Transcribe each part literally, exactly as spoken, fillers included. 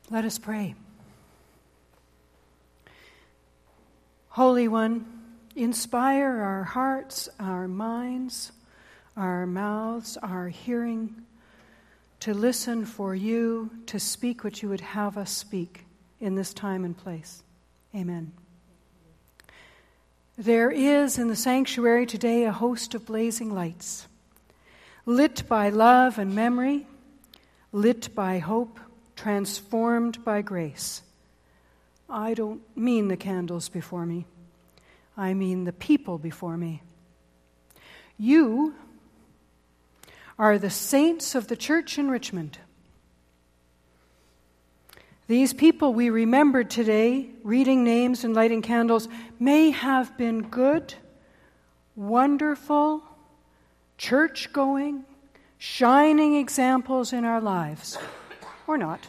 Let us pray. Holy One, inspire our hearts, our minds, our mouths, our hearing, to listen for you, to speak what you would have us speak in this time and place. Amen. There is in the sanctuary today a host of blazing lights, lit by love and memory, lit by hope, transformed by grace. I don't mean the candles before me. I mean the people before me. You are the saints of the church in Richmond. These people we remembered today, reading names and lighting candles, may have been good, wonderful, church-going, shining examples in our lives. Or not.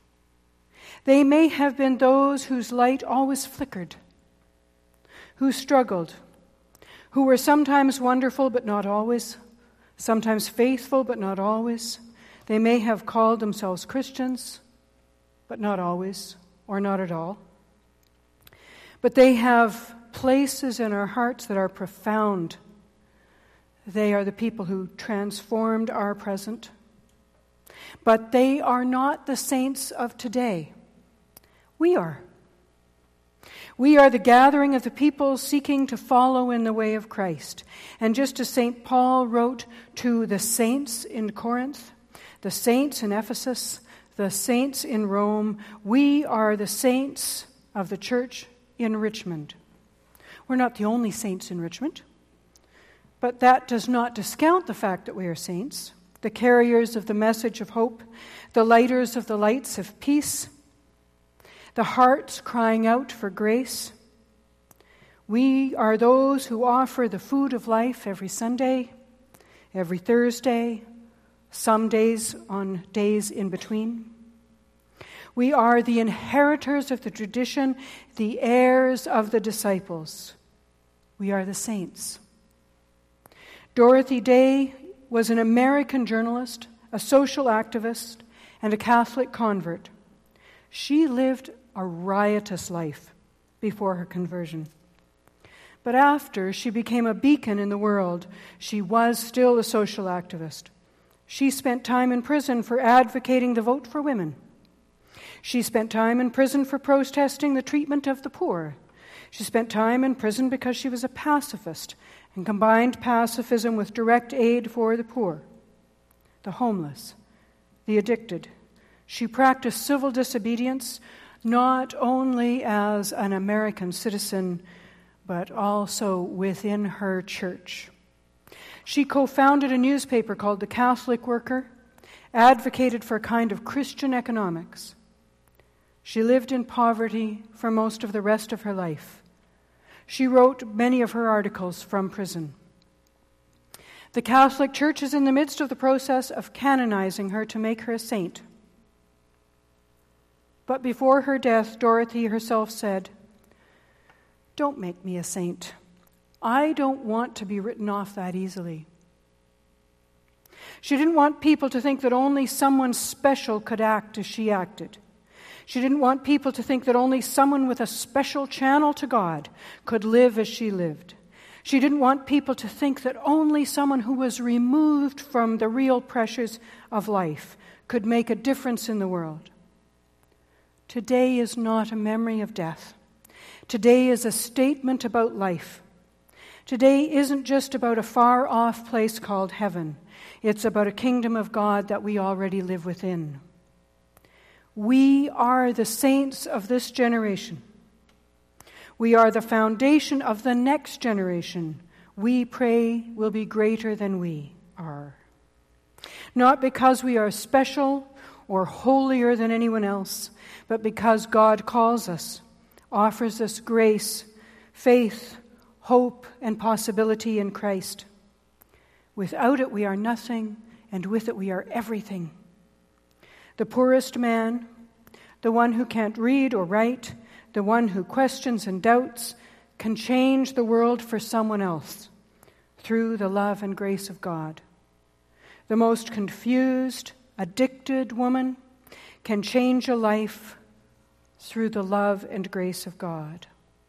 They may have been those whose light always flickered, who struggled, who were sometimes wonderful but not always, sometimes faithful but not always. They may have called themselves Christians, but not always, or not at all. But they have places in our hearts that are profound. They are the people who transformed our present. But they are not the saints of today. We are. We are the gathering of the people seeking to follow in the way of Christ. And just as Saint Paul wrote to the saints in Corinth, the saints in Ephesus, the saints in Rome, we are the saints of the church in Richmond. We're not the only saints in Richmond, but that does not discount the fact that we are saints, the carriers of the message of hope, the lighters of the lights of peace, the hearts crying out for grace. We are those who offer the food of life every Sunday, every Thursday, some days on days in between. We are the inheritors of the tradition, the heirs of the disciples. We are the saints. Dorothy Day was an American journalist, a social activist, and a Catholic convert. She lived a riotous life before her conversion. But after she became a beacon in the world, she was still a social activist. She spent time in prison for advocating the vote for women. She spent time in prison for protesting the treatment of the poor. She spent time in prison because she was a pacifist and combined pacifism with direct aid for the poor, the homeless, the addicted. She practiced civil disobedience not only as an American citizen, but also within her church. She co-founded a newspaper called The Catholic Worker, advocated for a kind of Christian economics. She lived in poverty for most of the rest of her life. She wrote many of her articles from prison. The Catholic Church is in the midst of the process of canonizing her to make her a saint. But before her death, Dorothy herself said, "Don't make me a saint. I don't want to be written off that easily." She didn't want people to think that only someone special could act as she acted. She didn't want people to think that only someone with a special channel to God could live as she lived. She didn't want people to think that only someone who was removed from the real pressures of life could make a difference in the world. Today is not a memory of death. Today is a statement about life. Today isn't just about a far-off place called heaven. It's about a kingdom of God that we already live within. We are the saints of this generation. We are the foundation of the next generation. We pray will be greater than we are. Not because we are special or holier than anyone else, but because God calls us, offers us grace, faith, hope, and possibility in Christ. Without it, we are nothing, and with it, we are everything. The poorest man, the one who can't read or write, the one who questions and doubts, can change the world for someone else through the love and grace of God. The most confused, addicted woman can change a life through the love and grace of God.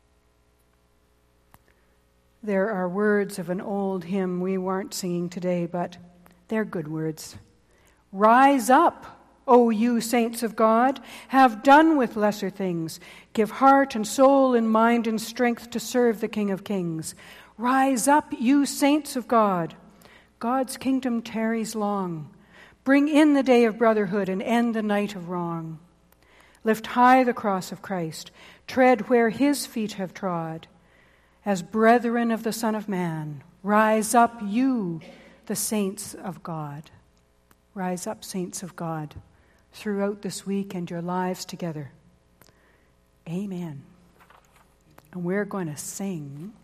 There are words of an old hymn we weren't singing today, but they're good words. Rise up, O you saints of God, have done with lesser things. Give heart and soul and mind and strength to serve the King of Kings. Rise up, you saints of God. God's kingdom tarries long. Bring in the day of brotherhood and end the night of wrong. Lift high the cross of Christ. Tread where his feet have trod. As brethren of the Son of Man, rise up, you, the saints of God. Rise up, saints of God, throughout this week and your lives together. Amen. And we're going to sing